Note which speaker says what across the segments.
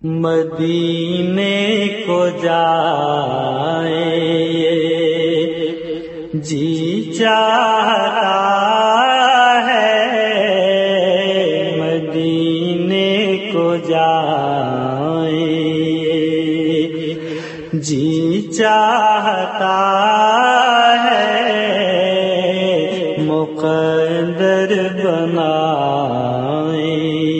Speaker 1: مدینے کو جائے جی چاہتا ہے، مدینے کو جائے جی چاہتا ہے، مقدر بنائے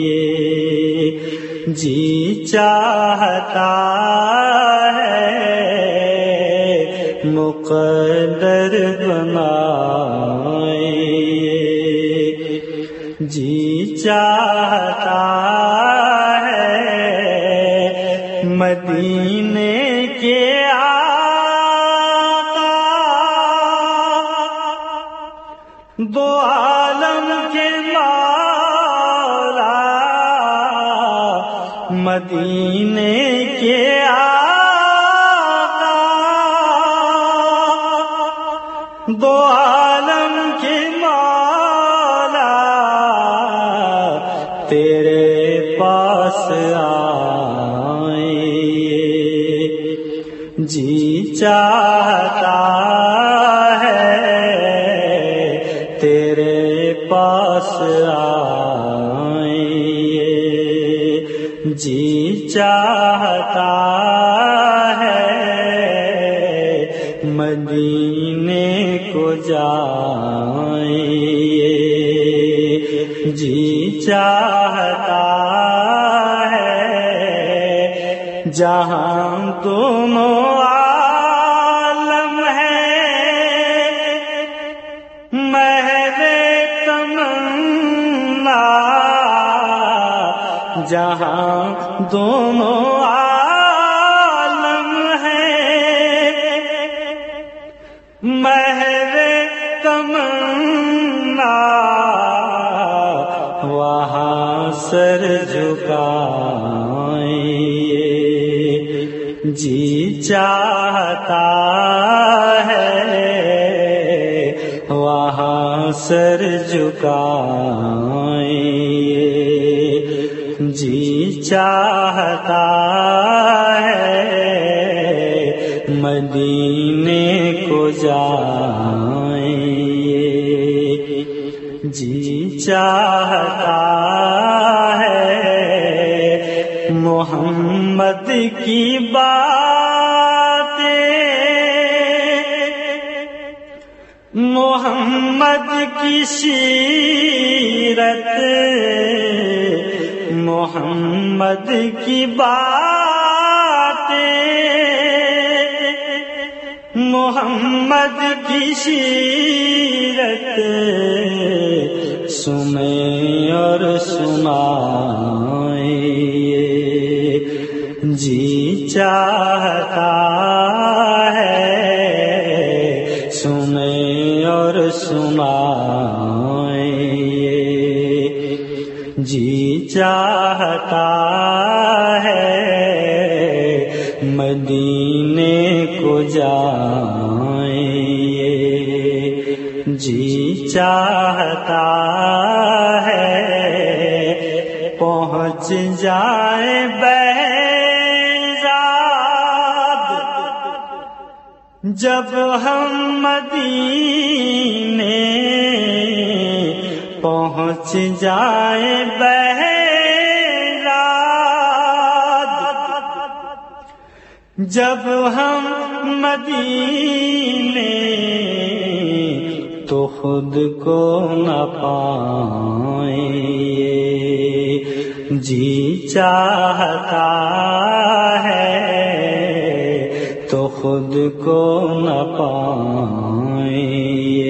Speaker 1: جی چاہتا ہے، مقدر بنائے جی چاہتا ہے، مدینے کے آقا دو عالم کے مولا، مدینے کے آقا دو عالم کے مولا، تیرے پاس آئے جی چاہتا ہے، تیرے پاس آئے جی چاہتا ہے، مدینے کو جائے جی چاہتا ہے، جہاں دونوں عالم ہیں محض تمنا، جہاں دونوں عالم ہیں محض تمنا، وہاں سر جھکائے جی چاہتا ہے، وہاں سر جھکائے جی چاہتا ہے، مدینے کو جائے جی چاہتا ہے، محمد کی باتیں، محمد کی سیرت، محمد کی باتیں، محمد کی سیرت سنیں اور سنائیں جی چاہتا ہے، سنیں اور سنائیں جی چاہتا ہے، مدینے کو جائے جی چاہتا ہے، پہنچ جائے بہزاد جب ہم مدینے، پہنچ جائے بہزاد جب ہم مدینے، تو خود کو نہ پائیں جی چاہتا ہے، تو خود کو نہ پائیں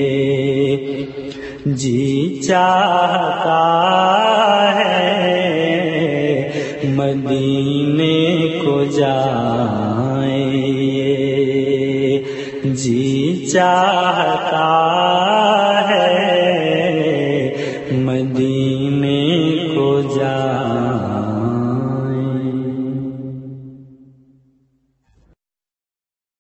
Speaker 1: جی چاہتا ہے، مدینے کو جائے جی چاہتا ہے۔